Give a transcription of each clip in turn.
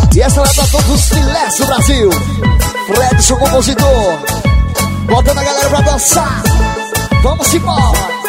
E essa vai pra todos os filés do Brasil. Fredson, compositor, botando a galera pra dançar. Vamos embora.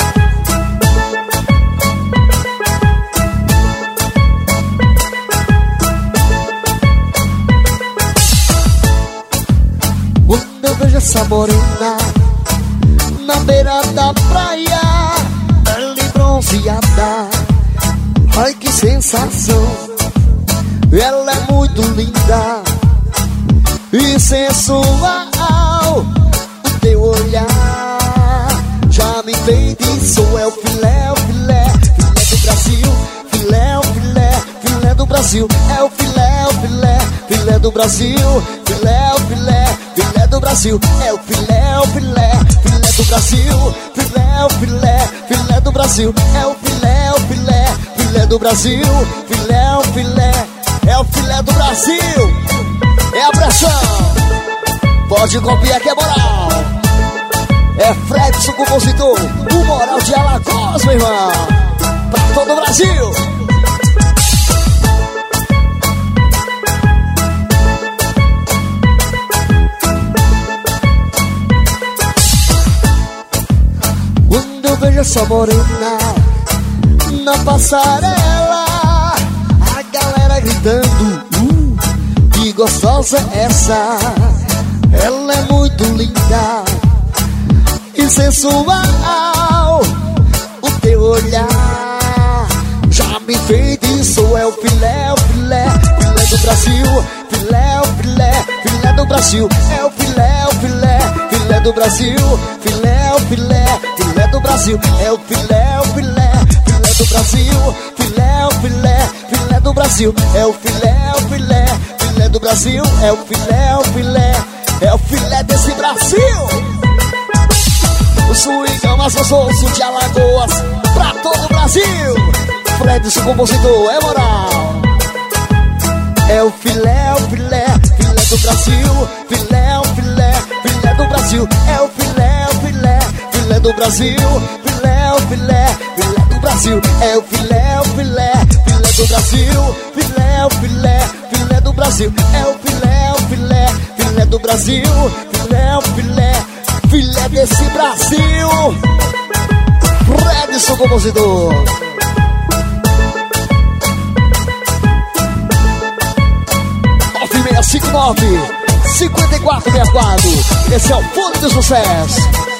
Quando eu vejo essa morena na beira da praia, ela bronzeada, ai que sensação. Ela é muito linda e sensual. O teu olhar já me enfeitiçou. É o filé, filé do Brasil. Filé, filé, filé do Brasil. É o filé, filé do Brasil. Filé, filé, filé do Brasil. É o filé, filé do Brasil. Filé, filé, filé do Brasil. É o filé, filé do Brasil. Filé, filé, é o filé do Brasil. É a pressão. Pode copiar que é moral. É Fredson, compositor, o moral de Alagoas, meu irmão. Pra todo o Brasil. Quando eu vejo essa morena na passarela, a galera gritando, que gostosa é essa. Ela é muito linda e sensual. O teu olhar já me enfeitiçou. É o filé, filé, filé do Brasil. Filé, filé, filé do Brasil. É o filé, filé, filé do Brasil. Filé, filé, filé do Brasil. É o filé, filé, filé do Brasil. Filé, filé, filé do Brasil. É o filé, filé, filé do Brasil. É o filé, filé, é o filé desse Brasil. O swingão mais gostoso de Alagoas pra todo o Brasil. Fredson, compositor, é moral. É o filé, filé, filé do Brasil. Filé, filé, filé do Brasil. É o filé, filé, filé do Brasil. Filé, filé, filé do Brasil. É o filé, filé, filé do Brasil. Filé, filé, filé do Brasil. É o filé, filé, filé do Brasil. Filé, filé, filé desse Brasil. Fredson, compositor. 9659 5464. Esse é o Fone do Sucesso.